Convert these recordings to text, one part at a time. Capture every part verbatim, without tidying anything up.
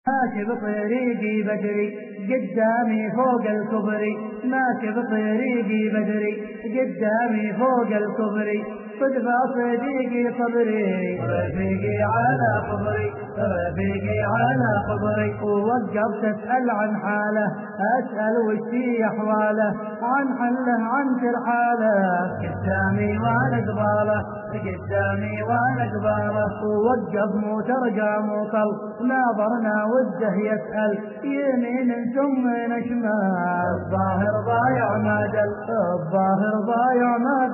ماشي بطريقي بدري قدامي فوق الكبري، ماشي بطريقي بدري قدامي فوق الكبري، صدفة صديقي صبري رفيقي على خبري، رفيقي على خبري. ووقفت اسأل عن حاله، اسأل وشي احواله، عن حله عن ترحاله، قدامي وانا قباله، قدامي وانا قباله. ووقف مو ترجع مو قل، ناظرنا وده يسأل يمين ثم شمال، الظاهر ضايع ما دل، الظاهر ضايع ما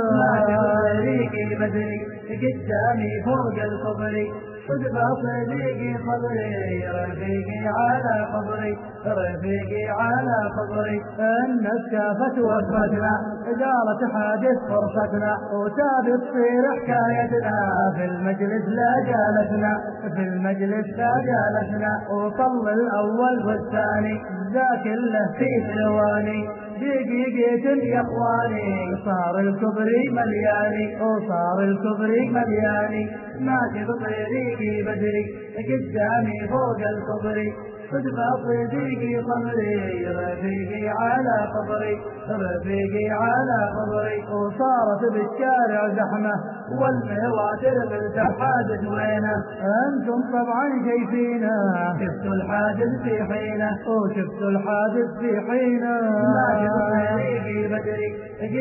دل. طريقي بدري قدامي فوق الكبري، صدفة صديقي صبري رفيقي على خبري، رفيقي على خبري. الناس شافت وقفتنا قالت حادث فرصتنا، وتابي تصير حكايتنا، في المجلس لا جالسنا، في المجلس لا جالسنا. وطل الأول والثاني ذاك له في ثواني، دقيقة يا اخواني صار الكبري ملياني، وصار الكبري ملياني. ماشي بطريقي بدري قدامي فوق الكبري، صدفة صديقي صبري رفيقي على خبري، رفيقي على خبري. وصارت بالشارع زحمة والمواتر بالتحادث وينه، انتم طبعا شايفينه، شفتوا الحادث في حينه، وشفتوا الحادث في حينه. ماشي بطريقي بدري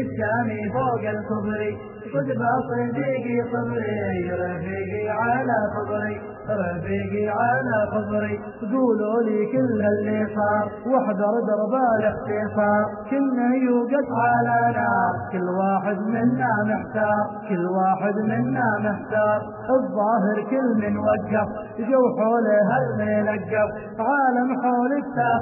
قدامي فوق الكبري، صدفة صديقي صبري رفيقي على خبري، رفيقي على خبري. قولوا لي كل اللي صار واحذر درب الاختصار، كنا يوقف على نار، كل واحد منا محتار، كل واحد منا محتار. الظاهر كل من وقف جو حوله هالملقف، عالم حولك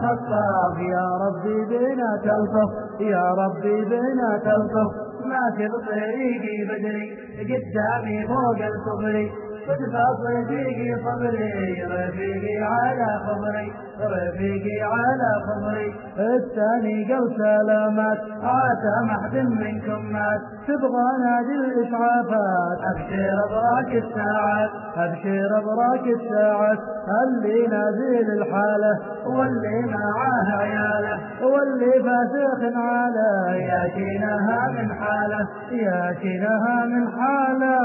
تخطف، يا ربي بنا تلطف، يا ربي بنا تلطف. ماشي بطريقي بدري قدامي فوق الكبري، صدفة صديقي صبري رفيقي على خبري، رفيقي على خبري. الثاني قال سلامات عسى محد منكم مات، تبغى نادي الإسعافات، أبشر براك الساعات، أبشر براك الساعات. اللي نازل الحالة واللي معاه عياله، واللي فاسخ عاله، ياتينها من حاله، ياتينها من حاله.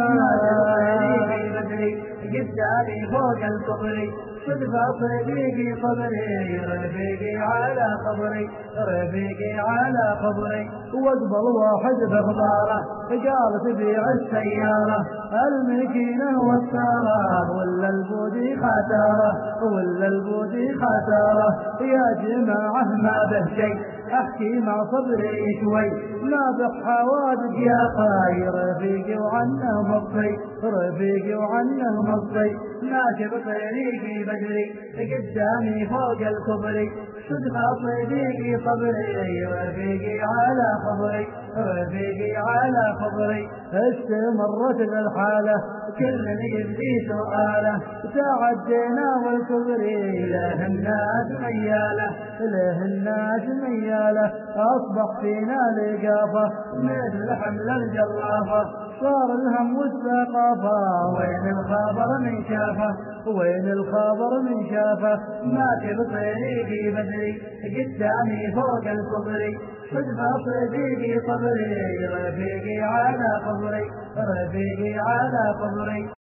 بدري قدامي فوق الكبري، صدفة صديقي صبري رفيقي على خبري، رفيقي على خبري. واقبل واحد بخباره قال تبيع السيارة، المكينة والسارة ولا البودي خسارة، ولا البودي خسارة. يا جماعة ما به شيء احكي مع صبري شوي، ما بحوادث يا خاي، رفيقي وعنه مضي، رفيقي وعنه مضي. ماشي بطريقي بدري قدامي فوق الكبري، صدفة صديقي صبري رفيقي على خبري، رفيقي على خبري. استمرت بالحالة كل يبدي سؤاله، تعدينا والكبري له الناس مياله، له الناس مياله. أصبح فينا لقافة مثل حمل الجرافة، صار الهم والثقافة، وين الخبر من شافه، وين الخبر من شافه. ماشي بطريقي بدري قدامي فوق الكبري، صدفة صديقي صبري رفيقي على خبري، رفيقي على خبري.